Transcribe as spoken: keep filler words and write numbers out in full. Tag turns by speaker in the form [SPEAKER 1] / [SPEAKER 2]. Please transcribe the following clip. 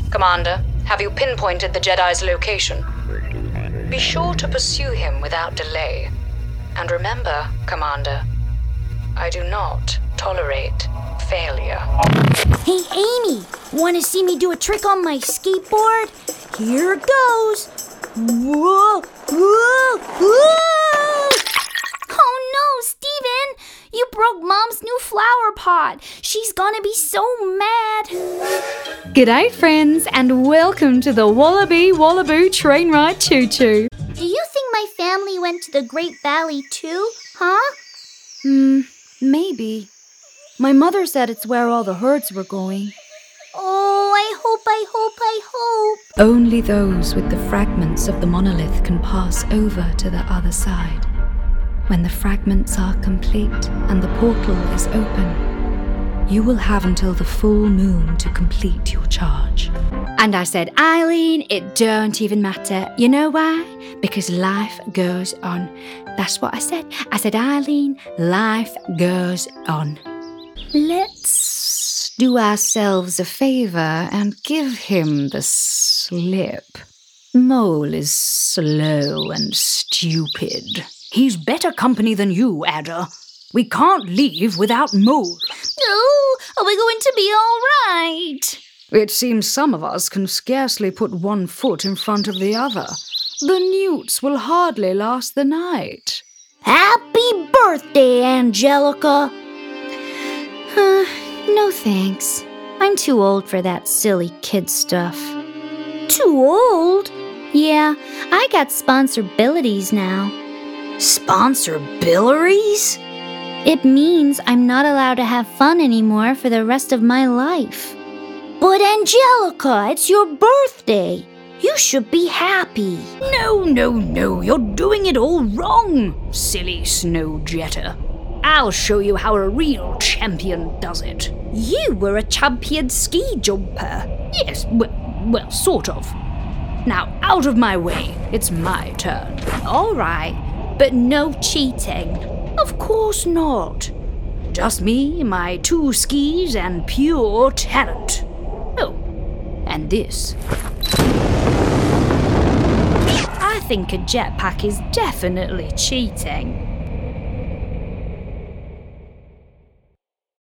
[SPEAKER 1] Commander, have you pinpointed the Jedi's location? Be sure to pursue him without delay. And remember, Commander, I do not tolerate failure.
[SPEAKER 2] Hey, Amy, want to see me do a trick on my skateboard? Here goes. Whoa, whoa, whoa! Oh no, Steven! You broke Mom's new flower pot. She's gonna be so mad.
[SPEAKER 3] G'day, friends, and welcome to the Wallaby Wallaboo Train Ride Choo Choo.
[SPEAKER 2] Do you think my family went to the Great Valley too, huh?
[SPEAKER 3] Hmm, maybe. My mother said it's where all the herds were going.
[SPEAKER 2] Oh, I hope, I hope, I hope.
[SPEAKER 3] Only those with the fragments of the monolith can pass over to the other side. When the fragments are complete and the portal is open, you will have until the full moon to complete your charge. And I said, Eileen, it don't even matter. You know why? Because life goes on. That's what I said. I said, Eileen, life goes on. Let's do ourselves a favor and give him the slip. Mole is slow and stupid. He's better company than you, Adder. We can't leave without Mole.
[SPEAKER 2] Oh, are we going to be all right?
[SPEAKER 3] It seems some of us can scarcely put one foot in front of the other. The newts will hardly last the night.
[SPEAKER 2] Happy birthday, Angelica.
[SPEAKER 3] Uh, no thanks. I'm too old for that silly kid stuff.
[SPEAKER 2] Too old?
[SPEAKER 3] Yeah, I got sponsorabilities now.
[SPEAKER 2] Sponsorabilities?
[SPEAKER 3] It means I'm not allowed to have fun anymore for the rest of my life.
[SPEAKER 2] But Angelica, it's your birthday. You should be happy.
[SPEAKER 4] No, no, no, you're doing it all wrong, silly snow jetter. I'll show you how a real champion does it. You were a champion ski jumper. Yes, well, well, sort of. Now, out of my way, it's my turn.
[SPEAKER 3] All right, but no cheating.
[SPEAKER 4] Of course not. Just me, my two skis, and pure talent. Oh, and this.
[SPEAKER 3] I think a jetpack is definitely cheating.